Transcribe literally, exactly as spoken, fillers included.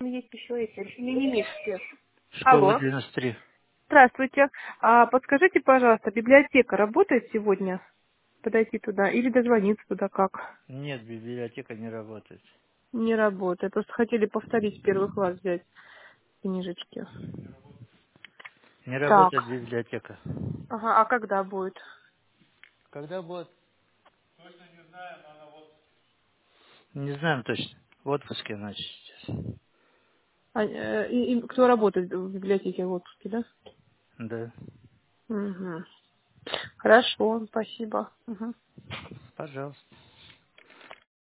есть еще эти, немецкие. Школа Алло. девяносто три. Здравствуйте. А подскажите, пожалуйста, библиотека работает сегодня? Подойти туда или дозвониться туда как? Нет, библиотека не работает. Не работает. Просто хотели повторить первый класс взять книжечки. Не Так. работает библиотека. Ага, а когда будет? Когда будет? Не знаем точно. В отпуске, значит, сейчас. А, э, и, и кто работает в библиотеке в отпуске, да? Да. Угу. Хорошо, спасибо. Угу. Пожалуйста.